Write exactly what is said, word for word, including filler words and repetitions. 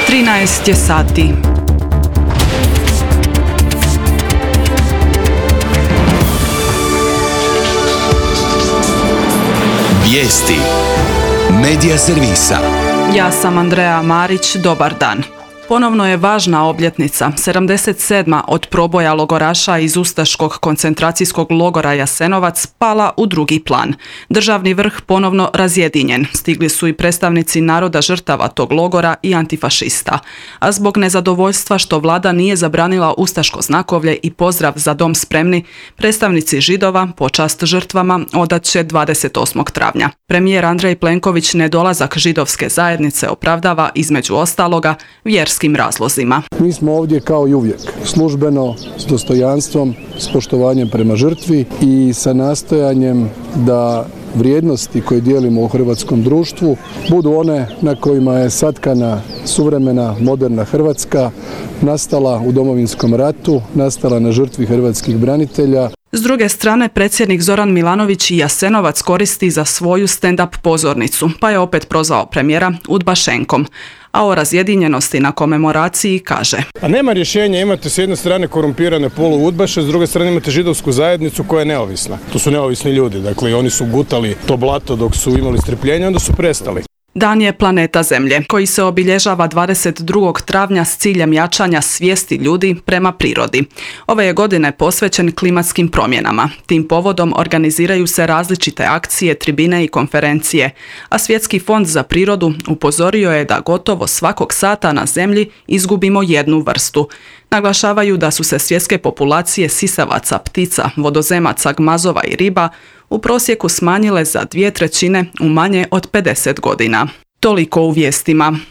trinaest je sati. Vijesti Medija servisa. Ja sam Andreja Marić, dobar dan. Ponovno je važna obljetnica, sedamdeset sedma od proboja logoraša iz ustaškog koncentracijskog logora Jasenovac pala u drugi plan. Državni vrh ponovno razjedinjen. Stigli su i predstavnici naroda žrtava tog logora i antifašista. A zbog nezadovoljstva što vlada nije zabranila ustaško znakovlje i pozdrav za dom spremni, predstavnici Židova počast žrtvama odat će dvadeset osmog travnja. Premijer Andrej Plenković nedolazak židovske zajednice opravdava između ostaloga vjerskim razlozima. Mi smo ovdje kao i uvijek, službeno, s dostojanstvom, s poštovanjem prema žrtvi i sa nastojanjem da vrijednosti koje dijelimo u hrvatskom društvu budu one na kojima je satkana suvremena, moderna Hrvatska, nastala u Domovinskom ratu, nastala na žrtvi hrvatskih branitelja. S druge strane, predsjednik Zoran Milanović i Jasenovac koristi za svoju stand-up pozornicu, pa je opet prozvao premijera udbašenkom. A o razjedinjenosti na komemoraciji kaže: A nema rješenja, imate s jedne strane korumpirane poluudbaše, s druge strane imate židovsku zajednicu koja je neovisna. To su neovisni ljudi, dakle oni su gutali to blato dok su imali strpljenja, onda su prestali. Dan je planeta Zemlje, koji se obilježava dvadeset drugog travnja s ciljem jačanja svijesti ljudi prema prirodi. Ove je godine posvećen klimatskim promjenama. Tim povodom organiziraju se različite akcije, tribine i konferencije, a Svjetski fond za prirodu upozorio je da gotovo svakog sata na Zemlji izgubimo jednu vrstu. Naglašavaju da su se svjetske populacije sisavaca, ptica, vodozemaca, gmazova i riba u prosjeku smanjile za dvije trećine u manje od pedeset godina. Toliko u vijestima.